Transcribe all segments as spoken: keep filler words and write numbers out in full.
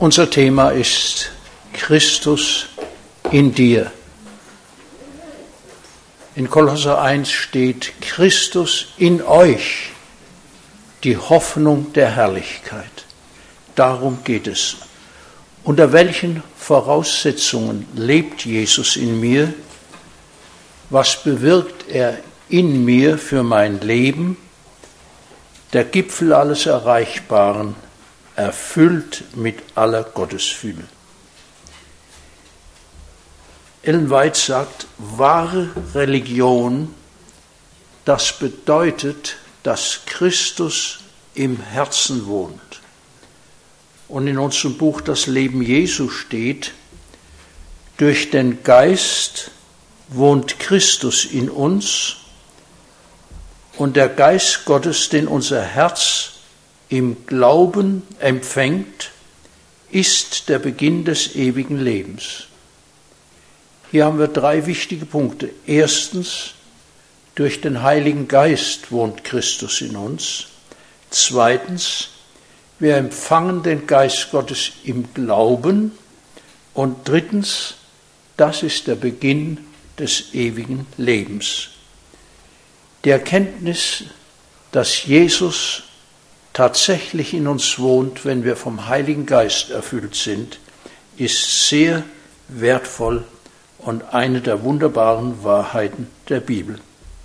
Unser Thema ist Christus in dir. In Kolosser eins steht Christus in euch, die Hoffnung der Herrlichkeit. Darum geht es. Unter welchen Voraussetzungen lebt Jesus in mir? Was bewirkt er in mir für mein Leben? Der Gipfel alles Erreichbaren, erfüllt mit aller Gottesfülle. Ellen White sagt, wahre Religion, das bedeutet, dass Christus im Herzen wohnt. Und in unserem Buch Das Leben Jesu steht, durch den Geist wohnt Christus in uns und der Geist Gottes, den unser Herz im Glauben empfängt, ist der Beginn des ewigen Lebens. Hier haben wir drei wichtige Punkte. Erstens, durch den Heiligen Geist wohnt Christus in uns. Zweitens, wir empfangen den Geist Gottes im Glauben. Und drittens, das ist der Beginn des ewigen Lebens. Die Erkenntnis, dass Jesus tatsächlich in uns wohnt, wenn wir vom Heiligen Geist erfüllt sind, ist sehr wertvoll und eine der wunderbaren Wahrheiten der Bibel.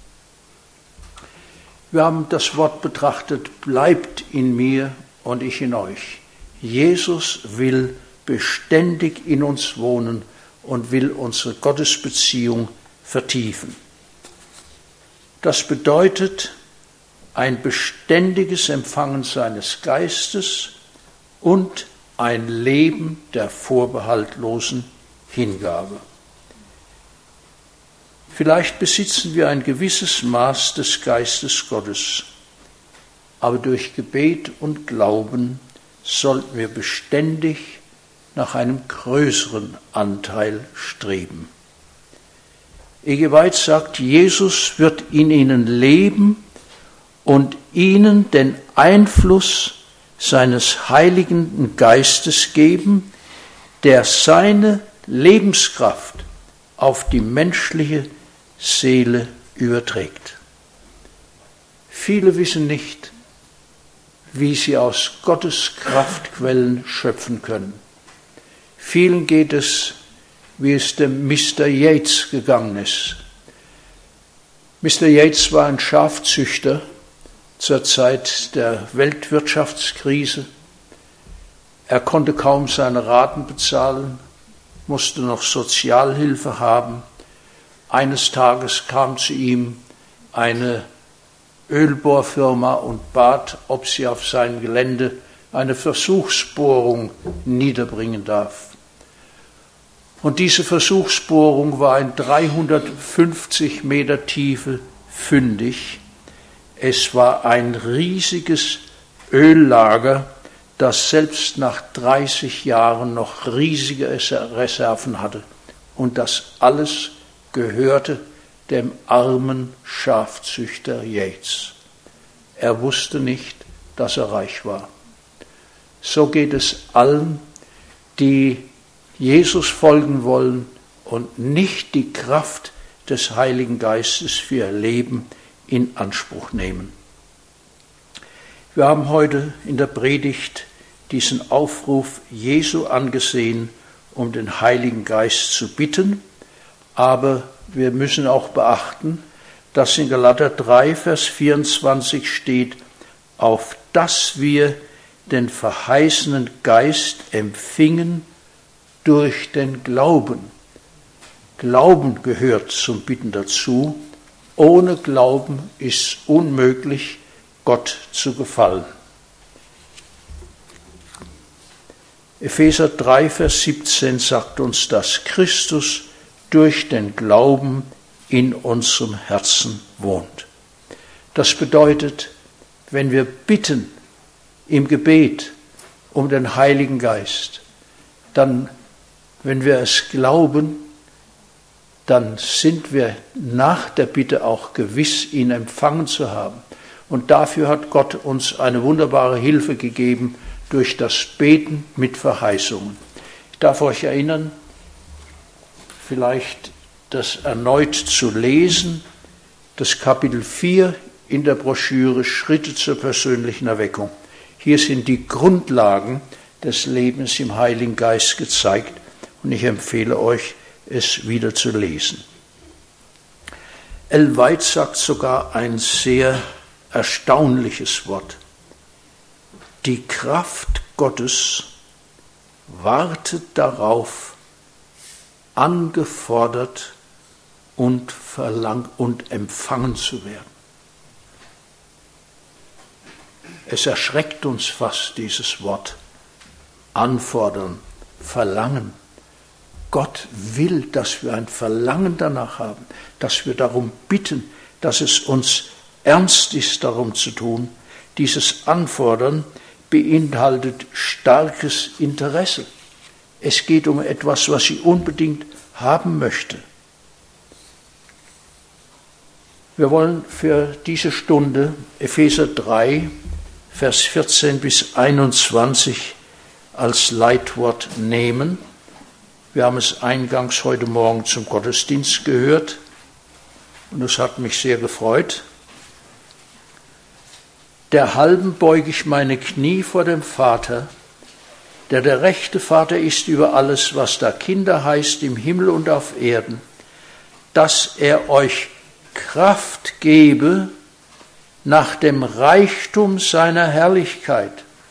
Wir haben das Wort betrachtet, bleibt in mir und ich in euch. Jesus will beständig in uns wohnen und will unsere Gottesbeziehung vertiefen. Das bedeutet ein beständiges Empfangen seines Geistes und ein Leben der vorbehaltlosen Hingabe. Vielleicht besitzen wir ein gewisses Maß des Geistes Gottes, aber durch Gebet und Glauben sollten wir beständig nach einem größeren Anteil streben. E G White sagt, Jesus wird in ihnen leben und ihnen den Einfluss seines Heiligen Geistes geben, der seine Lebenskraft auf die menschliche Seele überträgt. Viele wissen nicht, wie sie aus Gottes Kraftquellen schöpfen können. Vielen geht es, wie es dem Mister Yates gegangen ist. Mister Yates war ein Schafzüchter zur Zeit der Weltwirtschaftskrise. Er konnte kaum seine Raten bezahlen, musste noch Sozialhilfe haben. Eines Tages kam zu ihm eine Ölbohrfirma und bat, ob sie auf seinem Gelände eine Versuchsbohrung niederbringen darf. Und diese Versuchsbohrung war in dreihundertfünfzig Meter Tiefe fündig. Es war ein riesiges Öllager, das selbst nach dreißig Jahren noch riesige Reserven hatte. Und das alles gehörte dem armen Schafzüchter Yates. Er wusste nicht, dass er reich war. So geht es allen, die Jesus folgen wollen und nicht die Kraft des Heiligen Geistes für ihr Leben in Anspruch nehmen. Wir haben heute in der Predigt diesen Aufruf Jesu angesehen, um den Heiligen Geist zu bitten, aber wir müssen auch beachten, dass in Galater drei, Vers vierundzwanzig steht, auf dass wir den verheißenen Geist empfingen durch den Glauben. Glauben gehört zum Bitten dazu. Ohne Glauben ist unmöglich, Gott zu gefallen. Epheser drei, Vers siebzehn sagt uns, dass Christus durch den Glauben in unserem Herzen wohnt. Das bedeutet, wenn wir bitten im Gebet um den Heiligen Geist, dann, wenn wir es glauben, dann sind wir nach der Bitte auch gewiss, ihn empfangen zu haben. Und dafür hat Gott uns eine wunderbare Hilfe gegeben, durch das Beten mit Verheißungen. Ich darf euch erinnern, vielleicht das erneut zu lesen, das Kapitel vier in der Broschüre Schritte zur persönlichen Erweckung. Hier sind die Grundlagen des Lebens im Heiligen Geist gezeigt und ich empfehle euch, es wieder zu lesen. Ellen White sagt sogar ein sehr erstaunliches Wort. Die Kraft Gottes wartet darauf, angefordert und verlangt und empfangen zu werden. Es erschreckt uns fast, dieses Wort. Anfordern, verlangen. Gott will, dass wir ein Verlangen danach haben, dass wir darum bitten, dass es uns ernst ist, darum zu tun. Dieses Anfordern beinhaltet starkes Interesse. Es geht um etwas, was ich unbedingt haben möchte. Wir wollen für diese Stunde Epheser drei, Vers vierzehn bis einundzwanzig als Leitwort nehmen. Wir haben es eingangs heute Morgen zum Gottesdienst gehört und es hat mich sehr gefreut. Derhalben beuge ich meine Knie vor dem Vater, der der rechte Vater ist über alles, was da Kinder heißt, im Himmel und auf Erden, dass er euch Kraft gebe nach dem Reichtum seiner Herrlichkeit,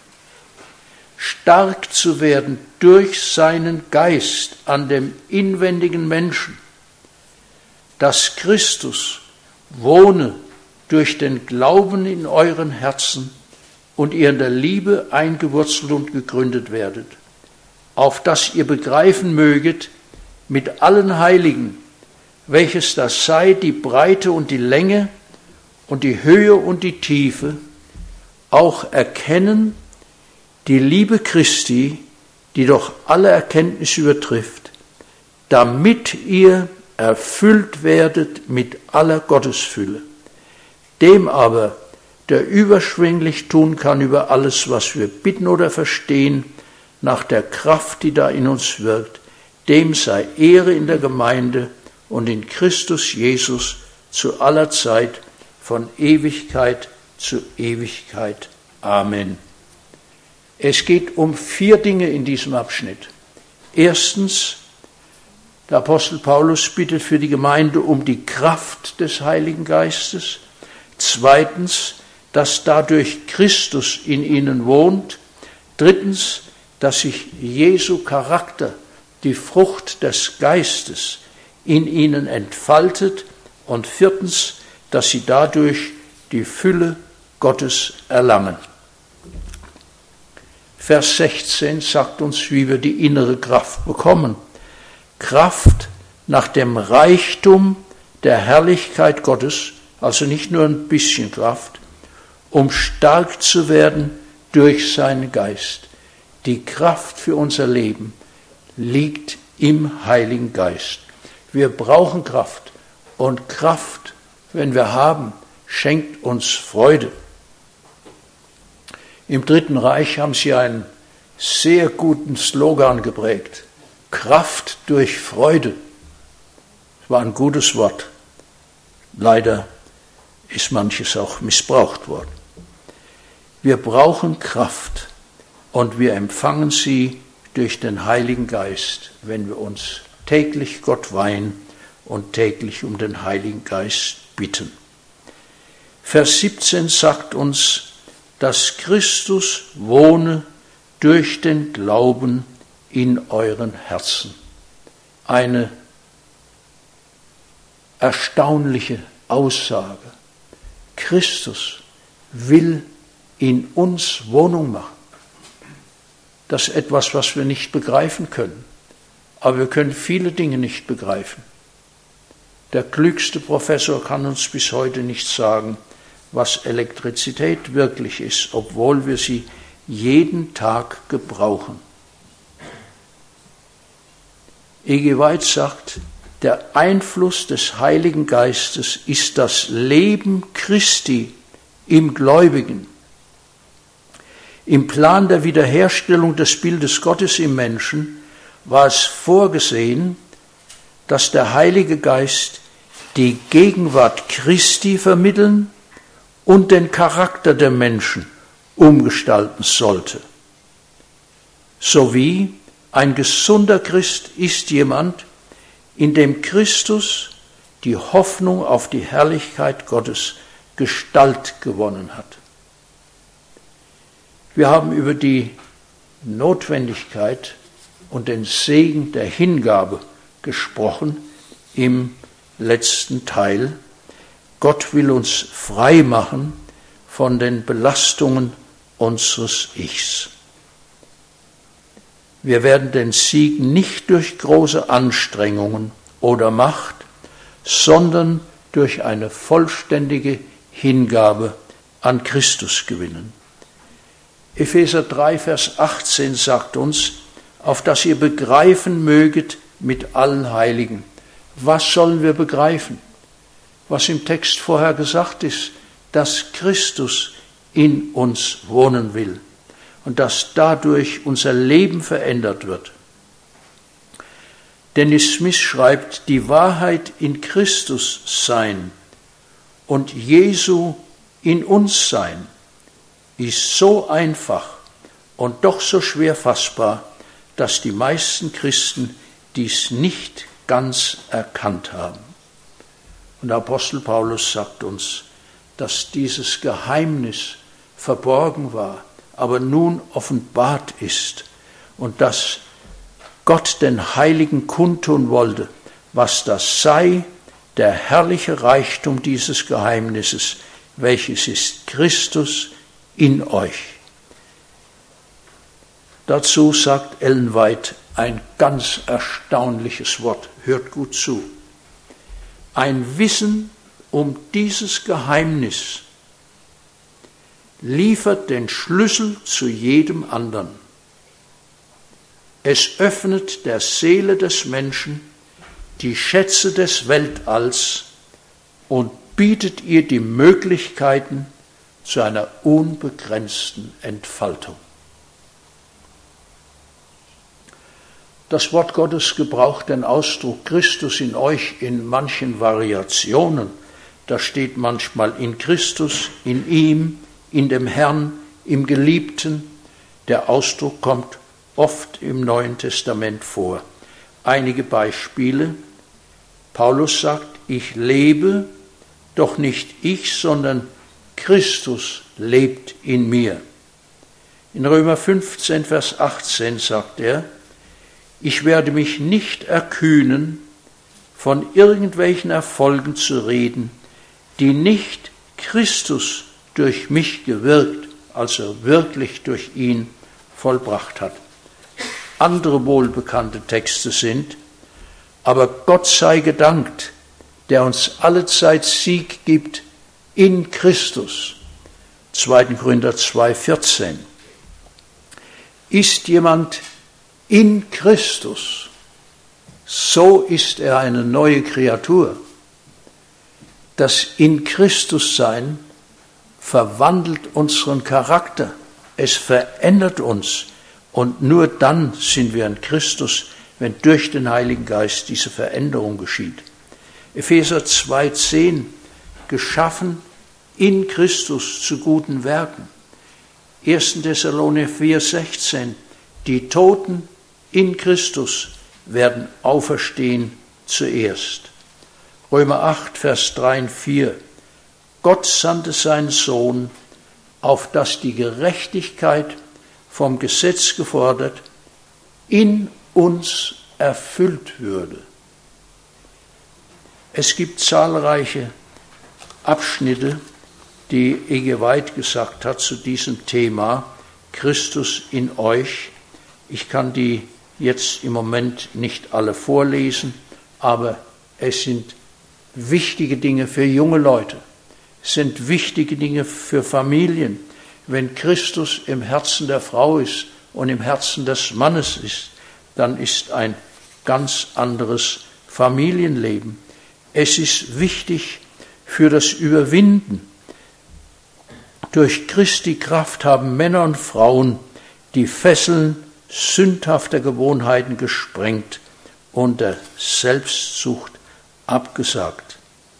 stark zu werden durch seinen Geist an dem inwendigen Menschen, dass Christus wohne durch den Glauben in euren Herzen und ihr in der Liebe eingewurzelt und gegründet werdet, auf dass ihr begreifen möget mit allen Heiligen, welches das sei, die Breite und die Länge und die Höhe und die Tiefe, auch erkennen die Liebe Christi, die doch alle Erkenntnis übertrifft, damit ihr erfüllt werdet mit aller Gottesfülle. Dem aber, der überschwänglich tun kann über alles, was wir bitten oder verstehen, nach der Kraft, die da in uns wirkt, dem sei Ehre in der Gemeinde und in Christus Jesus zu aller Zeit, von Ewigkeit zu Ewigkeit. Amen. Es geht um vier Dinge in diesem Abschnitt. Erstens, der Apostel Paulus bittet für die Gemeinde um die Kraft des Heiligen Geistes. Zweitens, dass dadurch Christus in ihnen wohnt. Drittens, dass sich Jesu Charakter, die Frucht des Geistes, in ihnen entfaltet. Und viertens, dass sie dadurch die Fülle Gottes erlangen. Vers sechzehn sagt uns, wie wir die innere Kraft bekommen. Kraft nach dem Reichtum der Herrlichkeit Gottes, also nicht nur ein bisschen Kraft, um stark zu werden durch seinen Geist. Die Kraft für unser Leben liegt im Heiligen Geist. Wir brauchen Kraft und Kraft, wenn wir haben, schenkt uns Freude. Im Dritten Reich haben sie einen sehr guten Slogan geprägt. Kraft durch Freude. Das war ein gutes Wort. Leider ist manches auch missbraucht worden. Wir brauchen Kraft und wir empfangen sie durch den Heiligen Geist, wenn wir uns täglich Gott weihen und täglich um den Heiligen Geist bitten. Vers siebzehn sagt uns, dass Christus wohne durch den Glauben in euren Herzen. Eine erstaunliche Aussage. Christus will in uns Wohnung machen. Das ist etwas, was wir nicht begreifen können. Aber wir können viele Dinge nicht begreifen. Der klügste Professor kann uns bis heute nicht sagen, was Elektrizität wirklich ist, obwohl wir sie jeden Tag gebrauchen. E G White sagt, der Einfluss des Heiligen Geistes ist das Leben Christi im Gläubigen. Im Plan der Wiederherstellung des Bildes Gottes im Menschen war es vorgesehen, dass der Heilige Geist die Gegenwart Christi vermitteln und den Charakter der Menschen umgestalten sollte. Sowie ein gesunder Christ ist jemand, in dem Christus die Hoffnung auf die Herrlichkeit Gottes Gestalt gewonnen hat. Wir haben über die Notwendigkeit und den Segen der Hingabe gesprochen im letzten Teil. Gott will uns frei machen von den Belastungen unseres Ichs. Wir werden den Sieg nicht durch große Anstrengungen oder Macht, sondern durch eine vollständige Hingabe an Christus gewinnen. Epheser drei, Vers achtzehn sagt uns, auf dass ihr begreifen möget mit allen Heiligen. Was sollen wir begreifen? Was im Text vorher gesagt ist, dass Christus in uns wohnen will und dass dadurch unser Leben verändert wird. Dennis Smith schreibt, die Wahrheit in Christus sein und Jesu in uns sein ist so einfach und doch so schwer fassbar, dass die meisten Christen dies nicht ganz erkannt haben. Und der Apostel Paulus sagt uns, dass dieses Geheimnis verborgen war, aber nun offenbart ist und dass Gott den Heiligen kundtun wollte, was das sei, der herrliche Reichtum dieses Geheimnisses, welches ist Christus in euch. Dazu sagt Ellen White ein ganz erstaunliches Wort. Hört gut zu. Ein Wissen um dieses Geheimnis liefert den Schlüssel zu jedem anderen. Es öffnet der Seele des Menschen die Schätze des Weltalls und bietet ihr die Möglichkeiten zu einer unbegrenzten Entfaltung. Das Wort Gottes gebraucht den Ausdruck Christus in euch in manchen Variationen. Da steht manchmal in Christus, in ihm, in dem Herrn, im Geliebten. Der Ausdruck kommt oft im Neuen Testament vor. Einige Beispiele. Paulus sagt, ich lebe, doch nicht ich, sondern Christus lebt in mir. In Römer fünfzehn, Vers achtzehn sagt er, ich werde mich nicht erkühnen, von irgendwelchen Erfolgen zu reden, die nicht Christus durch mich gewirkt, also wirklich durch ihn vollbracht hat. Andere wohlbekannte Texte sind, aber Gott sei gedankt, der uns allezeit Sieg gibt in Christus. zweiter Korinther zwei, vierzehn. Ist jemand in Christus, so ist er eine neue Kreatur. Das in Christus sein verwandelt unseren Charakter, es verändert uns und nur dann sind wir in Christus, wenn durch den Heiligen Geist diese Veränderung geschieht. Epheser zwei, zehn, geschaffen in Christus zu guten Werken. erster Thessalonicher vier, sechzehn, die Toten in Christus werden auferstehen zuerst. Römer acht, Vers drei und vier. Gott sandte seinen Sohn, auf dass die Gerechtigkeit vom Gesetz gefordert in uns erfüllt würde. Es gibt zahlreiche Abschnitte, die E G White gesagt hat zu diesem Thema, Christus in euch. Ich kann die jetzt im Moment nicht alle vorlesen, aber es sind wichtige Dinge für junge Leute. Es sind wichtige Dinge für Familien. Wenn Christus im Herzen der Frau ist und im Herzen des Mannes ist, dann ist ein ganz anderes Familienleben. Es ist wichtig für das Überwinden Durch Christi Kraft haben Männer und Frauen die Fesseln sündhafter Gewohnheiten gesprengt und der Selbstsucht abgesagt.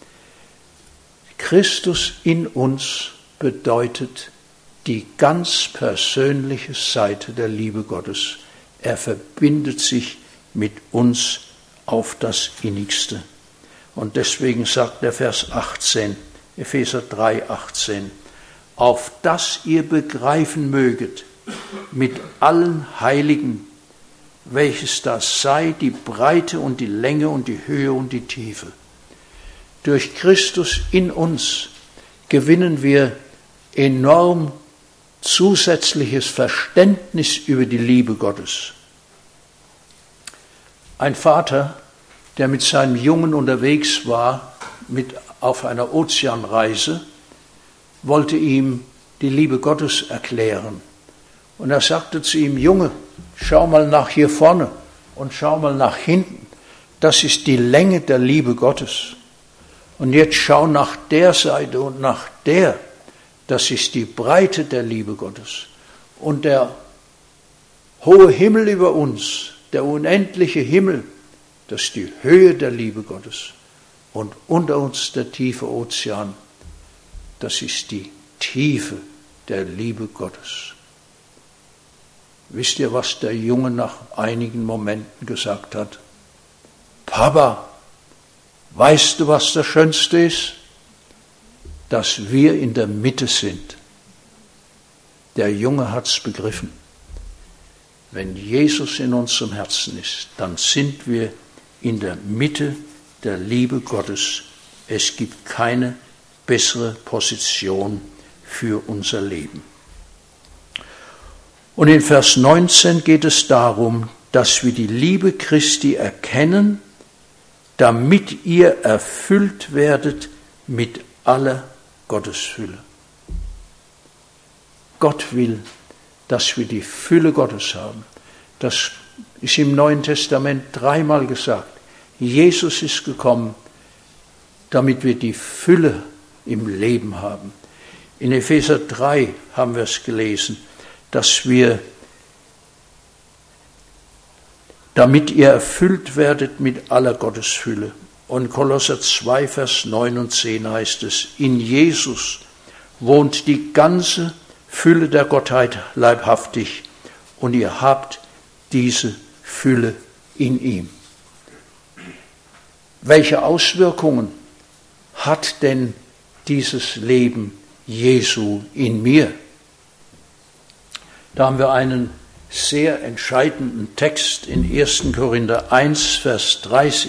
Christus in uns bedeutet die ganz persönliche Seite der Liebe Gottes. Er verbindet sich mit uns auf das Innigste. Und deswegen sagt der Vers achtzehn, Epheser drei, achtzehn, auf dass ihr begreifen möget mit allen Heiligen, welches das sei, die Breite und die Länge und die Höhe und die Tiefe. Durch Christus in uns gewinnen wir enorm zusätzliches Verständnis über die Liebe Gottes. Ein Vater, der mit seinem Jungen unterwegs war, mit auf einer Ozeanreise, wollte ihm die Liebe Gottes erklären. Und er sagte zu ihm, Junge, schau mal nach hier vorne und schau mal nach hinten. Das ist die Länge der Liebe Gottes. Und jetzt schau nach der Seite und nach der. Das ist die Breite der Liebe Gottes. Und der hohe Himmel über uns, der unendliche Himmel, das ist die Höhe der Liebe Gottes. Und unter uns der tiefe Ozean, das ist die Tiefe der Liebe Gottes. Wisst ihr, was der Junge nach einigen Momenten gesagt hat? Papa, weißt du, was das Schönste ist? Dass wir in der Mitte sind. Der Junge hat's begriffen. Wenn Jesus in unserem Herzen ist, dann sind wir in der Mitte der Liebe Gottes. Es gibt keine bessere Position für unser Leben. Und in Vers neunzehn geht es darum, dass wir die Liebe Christi erkennen, damit ihr erfüllt werdet mit aller Gottesfülle. Gott will, dass wir die Fülle Gottes haben. Das ist im Neuen Testament dreimal gesagt. Jesus ist gekommen, damit wir die Fülle im Leben haben. In Epheser drei haben wir es gelesen, dass wir, damit ihr erfüllt werdet mit aller Gottesfülle. Und Kolosser zwei, Vers neun und zehn heißt es, in Jesus wohnt die ganze Fülle der Gottheit leibhaftig und ihr habt diese Fülle in ihm. Welche Auswirkungen hat denn dieses Leben Jesu in mir? Da haben wir einen sehr entscheidenden Text in ersten Korinther eins, Vers dreißig.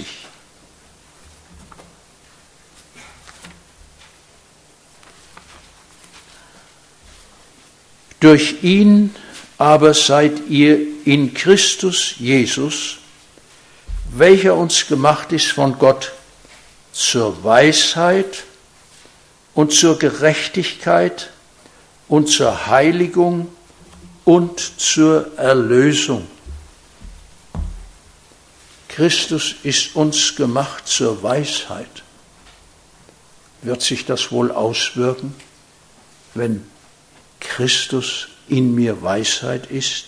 Durch ihn aber seid ihr in Christus Jesus, welcher uns gemacht ist von Gott zur Weisheit und zur Gerechtigkeit und zur Heiligung und zur Erlösung. Christus ist uns gemacht zur Weisheit. Wird sich das wohl auswirken, wenn Christus in mir Weisheit ist?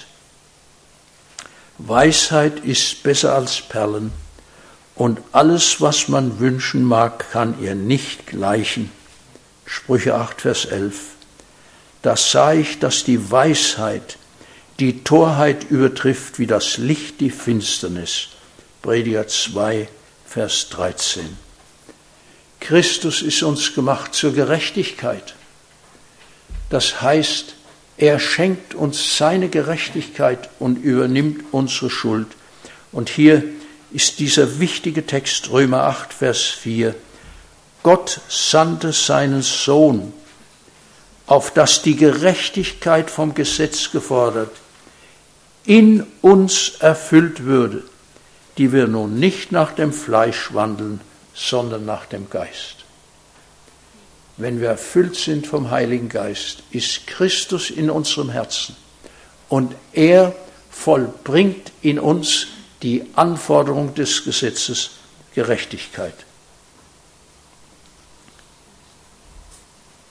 Weisheit ist besser als Perlen, und alles, was man wünschen mag, kann ihr nicht gleichen. Sprüche acht, Vers elf. Da sah ich, dass die Weisheit die Torheit übertrifft, wie das Licht die Finsternis. Prediger zwei, Vers dreizehn. Christus ist uns gemacht zur Gerechtigkeit. Das heißt, er schenkt uns seine Gerechtigkeit und übernimmt unsere Schuld. Und hier ist dieser wichtige Text, Römer acht, Vers vier. Gott sandte seinen Sohn, auf dass die Gerechtigkeit vom Gesetz gefordert in uns erfüllt würde, die wir nun nicht nach dem Fleisch wandeln, sondern nach dem Geist. Wenn wir erfüllt sind vom Heiligen Geist, ist Christus in unserem Herzen und er vollbringt in uns die Anforderung des Gesetzes, Gerechtigkeit.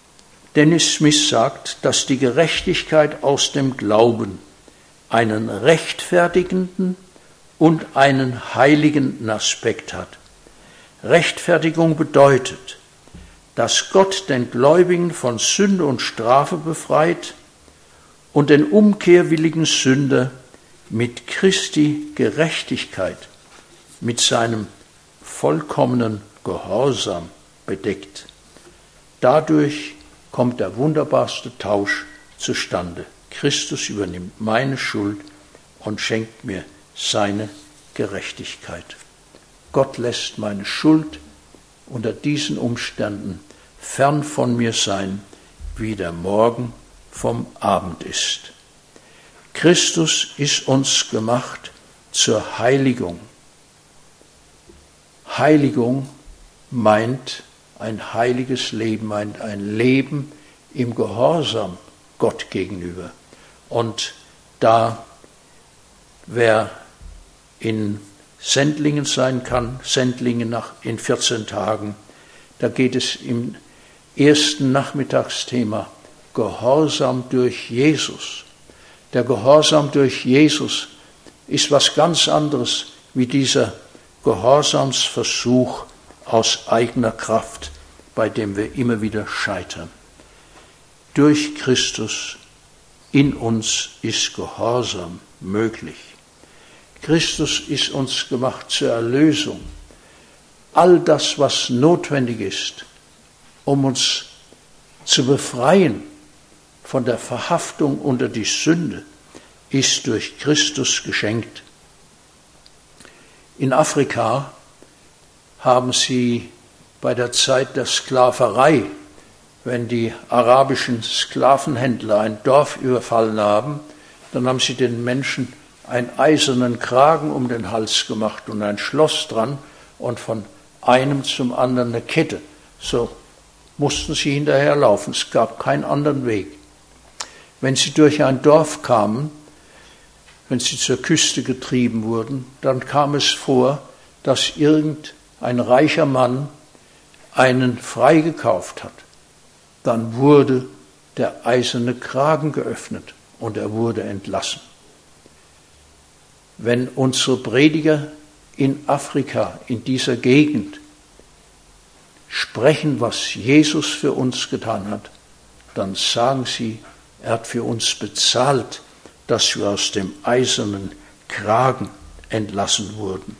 Dennis Smith sagt, dass die Gerechtigkeit aus dem Glauben einen rechtfertigenden und einen heiligenden Aspekt hat. Rechtfertigung bedeutet, dass Gott den Gläubigen von Sünde und Strafe befreit und den umkehrwilligen Sünder mit Christi Gerechtigkeit, mit seinem vollkommenen Gehorsam bedeckt. Dadurch kommt der wunderbarste Tausch zustande. Christus übernimmt meine Schuld und schenkt mir seine Gerechtigkeit. Gott lässt meine Schuld unter diesen Umständen fern von mir sein, wie der Morgen vom Abend ist. Christus ist uns gemacht zur Heiligung. Heiligung meint ein heiliges Leben, meint ein Leben im Gehorsam Gott gegenüber. Und da wer in Sendlingen sein kann, Sendlingen nach, in vierzehn Tagen, da geht es im ersten Nachmittagsthema Gehorsam durch Jesus. Der Gehorsam durch Jesus ist was ganz anderes wie dieser Gehorsamsversuch aus eigener Kraft, bei dem wir immer wieder scheitern. Durch Christus in uns ist Gehorsam möglich. Christus ist uns gemacht zur Erlösung. All das, was notwendig ist, um uns zu befreien von der Verhaftung unter die Sünde, ist durch Christus geschenkt. In Afrika haben sie bei der Zeit der Sklaverei, wenn die arabischen Sklavenhändler ein Dorf überfallen haben, dann haben sie den Menschen einen eisernen Kragen um den Hals gemacht und ein Schloss dran und von einem zum anderen eine Kette. So mussten sie hinterherlaufen. Es gab keinen anderen Weg. Wenn sie durch ein Dorf kamen, wenn sie zur Küste getrieben wurden, dann kam es vor, dass irgendein reicher Mann einen freigekauft hat. Dann wurde der eiserne Kragen geöffnet und er wurde entlassen. Wenn unsere Prediger in Afrika, in dieser Gegend, sprechen, was Jesus für uns getan hat, dann sagen sie, er hat für uns bezahlt, dass wir aus dem eisernen Kragen entlassen wurden.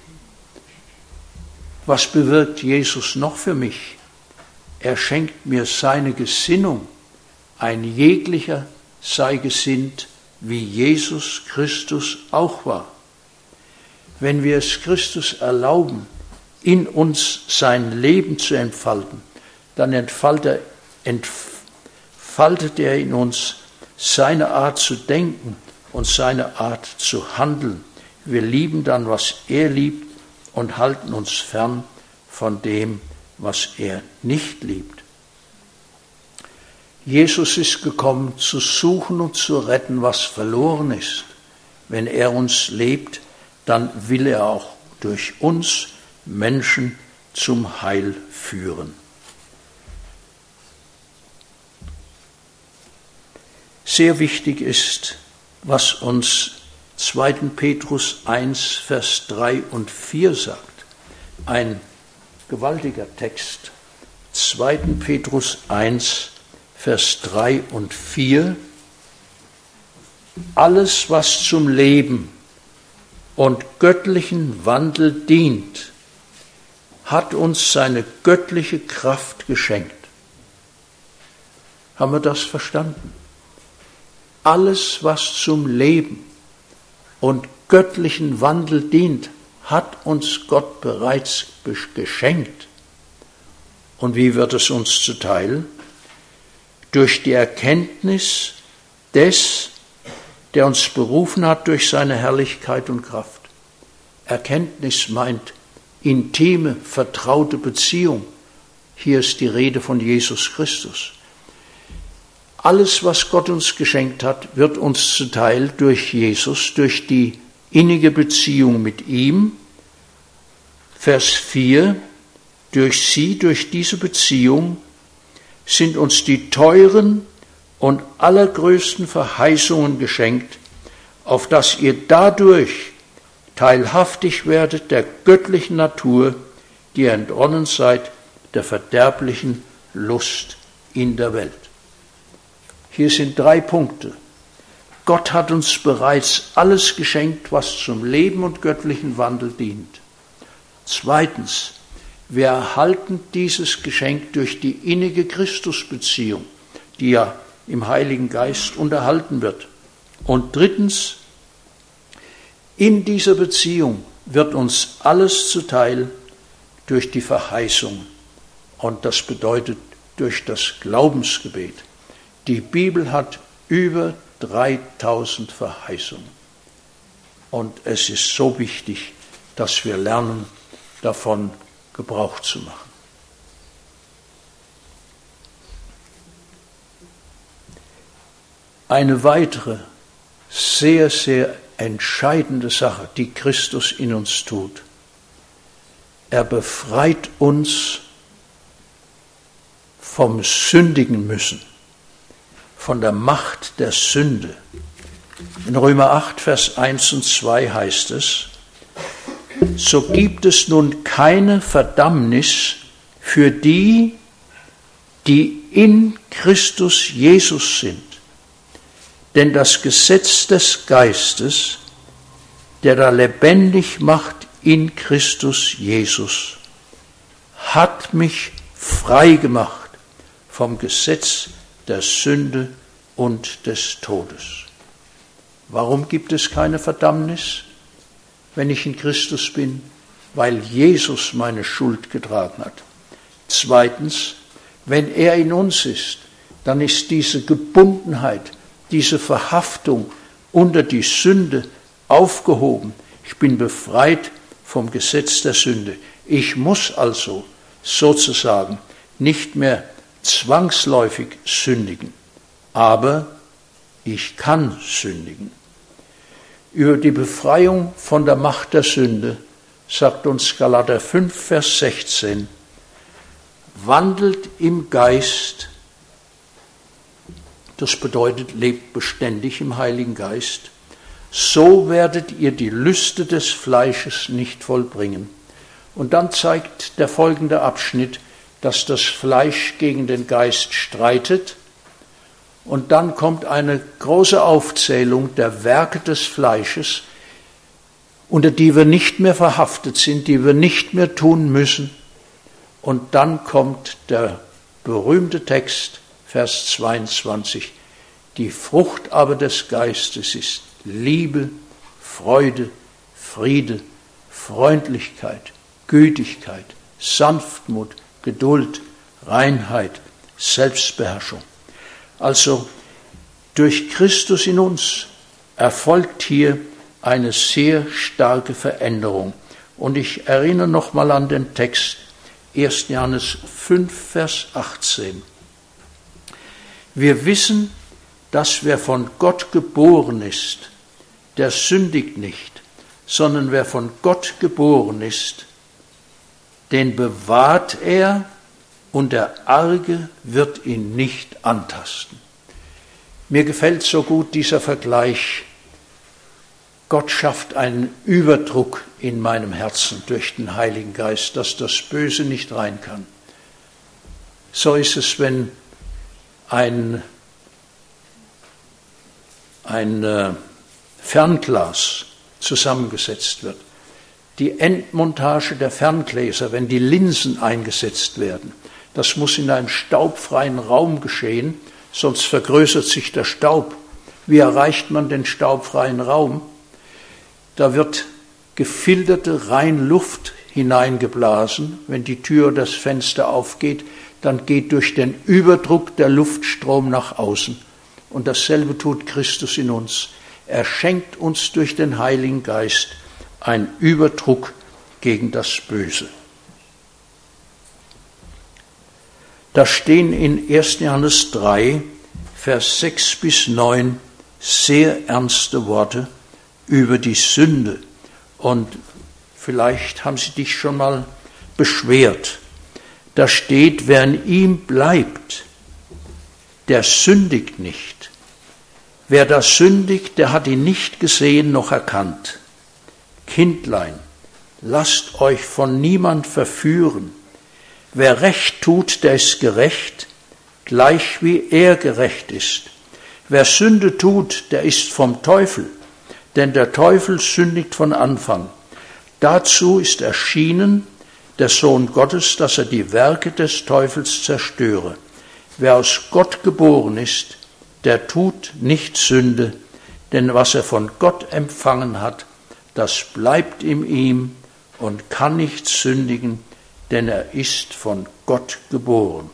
Was bewirkt Jesus noch für mich? Er schenkt mir seine Gesinnung. Ein jeglicher sei gesinnt, wie Jesus Christus auch war. Wenn wir es Christus erlauben, in uns sein Leben zu entfalten, dann entfaltet er, entfaltet er in uns seine Art zu denken und seine Art zu handeln. Wir lieben dann, was er liebt und halten uns fern von dem, was er nicht liebt. Jesus ist gekommen, zu suchen und zu retten, was verloren ist. Wenn er uns lebt, dann will er auch durch uns Menschen zum Heil führen. Sehr wichtig ist, was uns zweiter Petrus eins, Vers drei und vier sagt. Ein gewaltiger Text. zweiter Petrus eins, Vers drei und vier. Alles, was zum Leben und göttlichen Wandel dient, hat uns seine göttliche Kraft geschenkt. Haben wir das verstanden? Alles, was zum Leben und göttlichen Wandel dient, hat uns Gott bereits geschenkt. Und wie wird es uns zuteil? Durch die Erkenntnis des, der uns berufen hat durch seine Herrlichkeit und Kraft. Erkenntnis meint intime, vertraute Beziehung. Hier ist die Rede von Jesus Christus. Alles, was Gott uns geschenkt hat, wird uns zuteil durch Jesus, durch die innige Beziehung mit ihm. Vers vier, durch sie, durch diese Beziehung, sind uns die teuren und allergrößten Verheißungen geschenkt, auf dass ihr dadurch teilhaftig werdet der göttlichen Natur, die ihr entronnen seid der verderblichen Lust in der Welt. Hier sind drei Punkte. Gott hat uns bereits alles geschenkt, was zum Leben und göttlichen Wandel dient. Zweitens, wir erhalten dieses Geschenk durch die innige Christusbeziehung, die ja im Heiligen Geist unterhalten wird. Und drittens, in dieser Beziehung wird uns alles zuteil durch die Verheißung. Und das bedeutet durch das Glaubensgebet. Die Bibel hat über dreitausend Verheißungen. Und es ist so wichtig, dass wir lernen, davon Gebrauch zu machen. Eine weitere sehr, sehr entscheidende Sache, die Christus in uns tut. Er befreit uns vom sündigen Müssen, von der Macht der Sünde. In Römer acht, Vers eins und zwei heißt es, so gibt es nun keine Verdammnis für die, die in Christus Jesus sind. Denn das Gesetz des Geistes, der da lebendig macht in Christus Jesus, hat mich frei gemacht vom Gesetz der Sünde und des Todes. Warum gibt es keine Verdammnis, wenn ich in Christus bin? Weil Jesus meine Schuld getragen hat. Zweitens, wenn er in uns ist, dann ist diese Gebundenheit, diese Verhaftung unter die Sünde aufgehoben. Ich bin befreit vom Gesetz der Sünde. Ich muss also sozusagen nicht mehr zwangsläufig sündigen, aber ich kann sündigen. Über die Befreiung von der Macht der Sünde sagt uns Galater fünf, Vers sechzehn, wandelt im Geist, das bedeutet, lebt beständig im Heiligen Geist, so werdet ihr die Lüste des Fleisches nicht vollbringen. Und dann zeigt der folgende Abschnitt, dass das Fleisch gegen den Geist streitet. Und dann kommt eine große Aufzählung der Werke des Fleisches, unter die wir nicht mehr verhaftet sind, die wir nicht mehr tun müssen. Und dann kommt der berühmte Text, Vers zweiundzwanzig. Die Frucht aber des Geistes ist Liebe, Freude, Friede, Freundlichkeit, Gütigkeit, Sanftmut, Geduld, Reinheit, Selbstbeherrschung. Also durch Christus in uns erfolgt hier eine sehr starke Veränderung. Und ich erinnere nochmal an den Text, erster Johannes fünf, Vers achtzehn. Wir wissen, dass wer von Gott geboren ist, der sündigt nicht, sondern wer von Gott geboren ist, den bewahrt er und der Arge wird ihn nicht antasten. Mir gefällt so gut dieser Vergleich. Gott schafft einen Überdruck in meinem Herzen durch den Heiligen Geist, dass das Böse nicht rein kann. So ist es, wenn ein, ein äh, Fernglas zusammengesetzt wird. Die Endmontage der Ferngläser, wenn die Linsen eingesetzt werden, das muss in einem staubfreien Raum geschehen, sonst vergrößert sich der Staub. Wie erreicht man den staubfreien Raum? Da wird gefilterte Reinluft hineingeblasen. Wenn die Tür oder das Fenster aufgeht, dann geht durch den Überdruck der Luftstrom nach außen. Und dasselbe tut Christus in uns. Er schenkt uns durch den Heiligen Geist einen Überdruck gegen das Böse. Da stehen in erster Johannes drei, Vers sechs bis neun sehr ernste Worte über die Sünde. Und vielleicht haben sie dich schon mal beschwert. Da steht, wer in ihm bleibt, der sündigt nicht. Wer da sündigt, der hat ihn nicht gesehen noch erkannt. Kindlein, lasst euch von niemand verführen. Wer Recht tut, der ist gerecht, gleich wie er gerecht ist. Wer Sünde tut, der ist vom Teufel, denn der Teufel sündigt von Anfang. Dazu ist erschienen der Sohn Gottes, dass er die Werke des Teufels zerstöre. Wer aus Gott geboren ist, der tut nicht Sünde, denn was er von Gott empfangen hat, das bleibt in ihm und kann nicht sündigen, denn er ist von Gott geboren.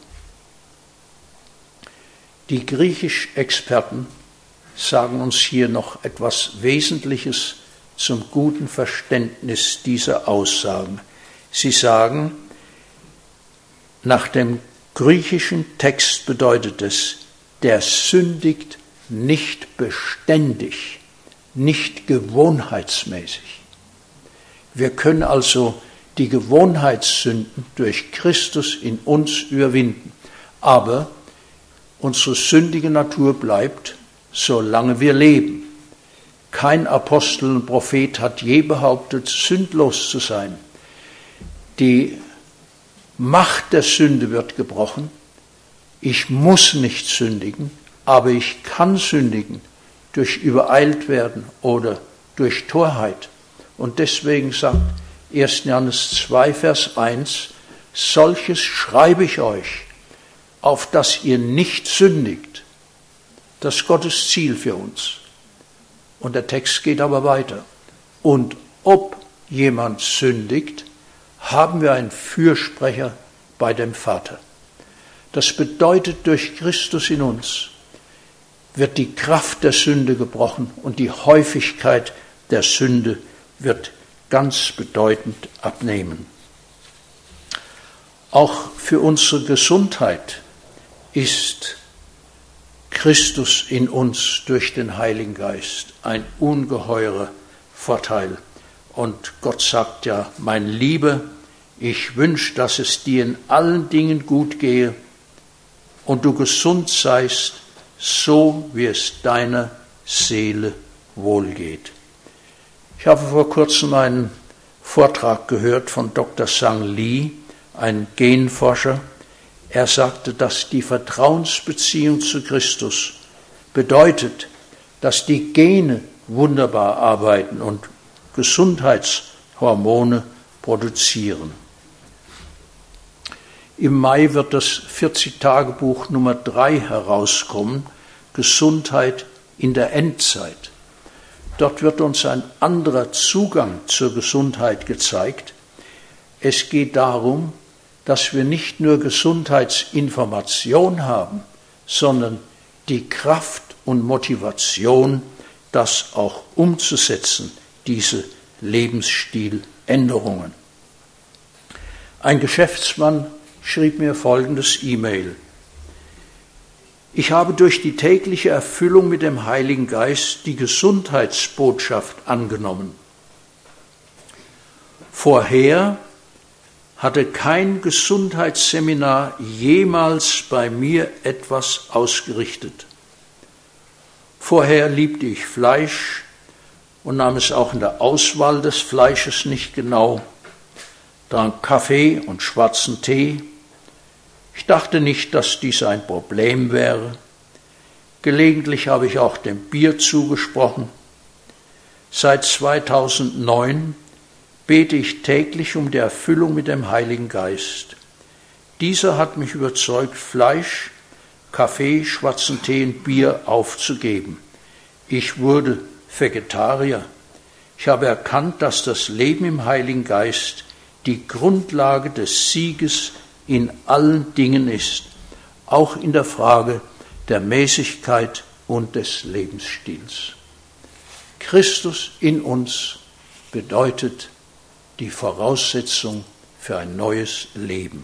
Die Griechisch-Experten sagen uns hier noch etwas Wesentliches zum guten Verständnis dieser Aussagen. Sie sagen, nach dem griechischen Text bedeutet es, der sündigt nicht beständig, nicht gewohnheitsmäßig. Wir können also die Gewohnheitssünden durch Christus in uns überwinden, aber unsere sündige Natur bleibt, solange wir leben. Kein Apostel und Prophet hat je behauptet, sündlos zu sein. Die Macht der Sünde wird gebrochen. Ich muss nicht sündigen, aber ich kann sündigen durch übereilt werden oder durch Torheit. Und deswegen sagt erster Johannes zwei, Vers eins, solches schreibe ich euch, auf dass ihr nicht sündigt. Das ist Gottes Ziel für uns. Und der Text geht aber weiter. Und ob jemand sündigt, haben wir einen Fürsprecher bei dem Vater. Das bedeutet, durch Christus in uns wird die Kraft der Sünde gebrochen und die Häufigkeit der Sünde wird ganz bedeutend abnehmen. Auch für unsere Gesundheit ist Christus in uns durch den Heiligen Geist ein ungeheurer Vorteil. Und Gott sagt ja, mein Lieber, ich wünsche, dass es dir in allen Dingen gut gehe und du gesund seist, so wie es deiner Seele wohlgeht. Ich habe vor kurzem einen Vortrag gehört von Doktor Sang Lee, ein Genforscher. Er sagte, dass die Vertrauensbeziehung zu Christus bedeutet, dass die Gene wunderbar arbeiten und Gesundheitshormone produzieren. Im Mai wird das vierzig-Tage-Buch Nummer drei herauskommen, Gesundheit in der Endzeit. Dort wird uns ein anderer Zugang zur Gesundheit gezeigt. Es geht darum, dass wir nicht nur Gesundheitsinformation haben, sondern die Kraft und Motivation, das auch umzusetzen, diese Lebensstiländerungen. Ein Geschäftsmann schrieb mir folgendes E-Mail. Ich habe durch die tägliche Erfüllung mit dem Heiligen Geist die Gesundheitsbotschaft angenommen. Vorher hatte kein Gesundheitsseminar jemals bei mir etwas ausgerichtet. Vorher liebte ich Fleisch und nahm es auch in der Auswahl des Fleisches nicht genau, trank Kaffee und schwarzen Tee. Ich dachte nicht, dass dies ein Problem wäre. Gelegentlich habe ich auch dem Bier zugesprochen. Seit zweitausendneun bete ich täglich um die Erfüllung mit dem Heiligen Geist. Dieser hat mich überzeugt, Fleisch, Kaffee, schwarzen Tee und Bier aufzugeben. Ich wurde Vegetarier. Ich habe erkannt, dass das Leben im Heiligen Geist die Grundlage des Sieges in allen Dingen ist, auch in der Frage der Mäßigkeit und des Lebensstils. Christus in uns bedeutet die Voraussetzung für ein neues Leben.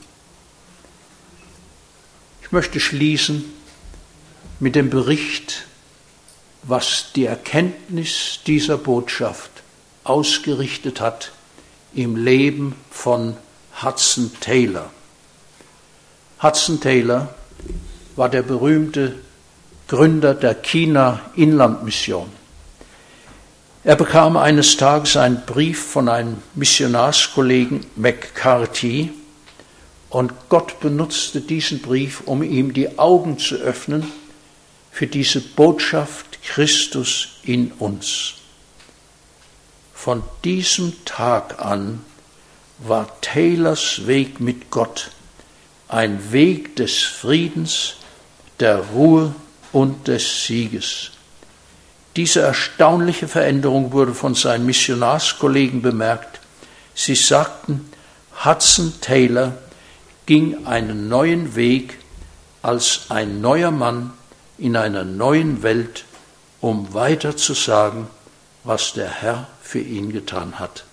Ich möchte schließen mit dem Bericht, was die Erkenntnis dieser Botschaft ausgerichtet hat im Leben von Hudson Taylor. Hudson Taylor war der berühmte Gründer der China-Inlandmission. Er bekam eines Tages einen Brief von einem Missionarskollegen McCarthy und Gott benutzte diesen Brief, um ihm die Augen zu öffnen für diese Botschaft Christus in uns. Von diesem Tag an war Taylors Weg mit Gott ein Weg des Friedens, der Ruhe und des Sieges. Diese erstaunliche Veränderung wurde von seinen Missionarskollegen bemerkt. Sie sagten, Hudson Taylor ging einen neuen Weg als ein neuer Mann in einer neuen Welt, um weiter zu sagen, was der Herr für ihn getan hat.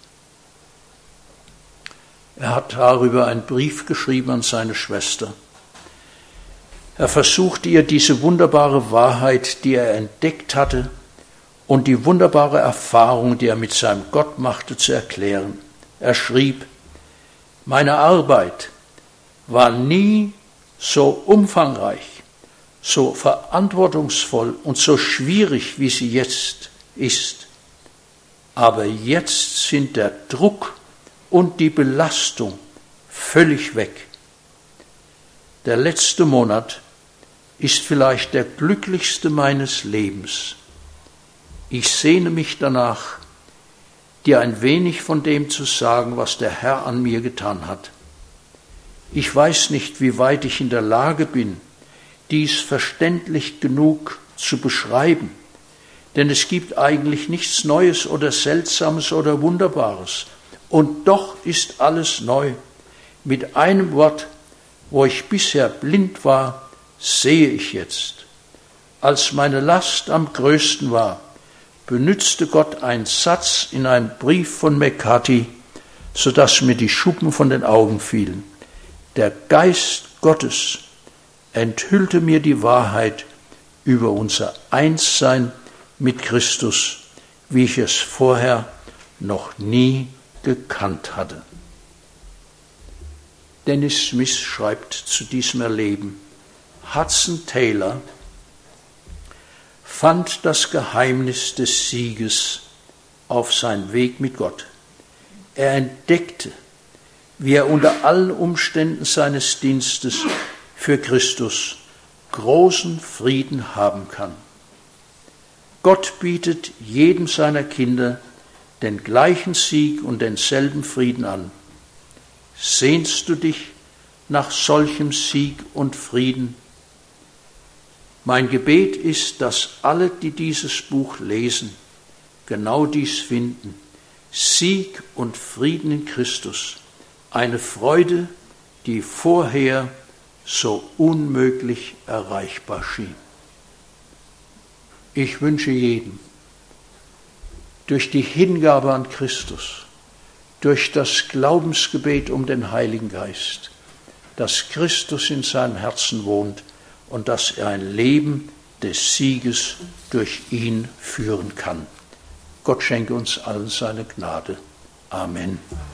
Er hat darüber einen Brief geschrieben an seine Schwester. Er versuchte ihr diese wunderbare Wahrheit, die er entdeckt hatte, und die wunderbare Erfahrung, die er mit seinem Gott machte, zu erklären. Er schrieb, meine Arbeit war nie so umfangreich, so verantwortungsvoll und so schwierig, wie sie jetzt ist. Aber jetzt sind der Druck und die Belastung völlig weg. Der letzte Monat ist vielleicht der glücklichste meines Lebens. Ich sehne mich danach, dir ein wenig von dem zu sagen, was der Herr an mir getan hat. Ich weiß nicht, wie weit ich in der Lage bin, dies verständlich genug zu beschreiben, denn es gibt eigentlich nichts Neues oder Seltsames oder Wunderbares. Und doch ist alles neu. Mit einem Wort, wo ich bisher blind war, sehe ich jetzt. Als meine Last am größten war, benützte Gott einen Satz in einem Brief von McCarthy, sodass mir die Schuppen von den Augen fielen. Der Geist Gottes enthüllte mir die Wahrheit über unser Einssein mit Christus, wie ich es vorher noch nie gekannt hatte. Dennis Smith schreibt zu diesem Erleben, Hudson Taylor fand das Geheimnis des Sieges auf seinem Weg mit Gott. Er entdeckte, wie er unter allen Umständen seines Dienstes für Christus großen Frieden haben kann. Gott bietet jedem seiner Kinder den gleichen Sieg und denselben Frieden an. Sehnst du dich nach solchem Sieg und Frieden? Mein Gebet ist, dass alle, die dieses Buch lesen, genau dies finden. Sieg und Frieden in Christus. Eine Freude, die vorher so unmöglich erreichbar schien. Ich wünsche jedem, durch die Hingabe an Christus, durch das Glaubensgebet um den Heiligen Geist, dass Christus in seinem Herzen wohnt und dass er ein Leben des Sieges durch ihn führen kann. Gott schenke uns allen seine Gnade. Amen.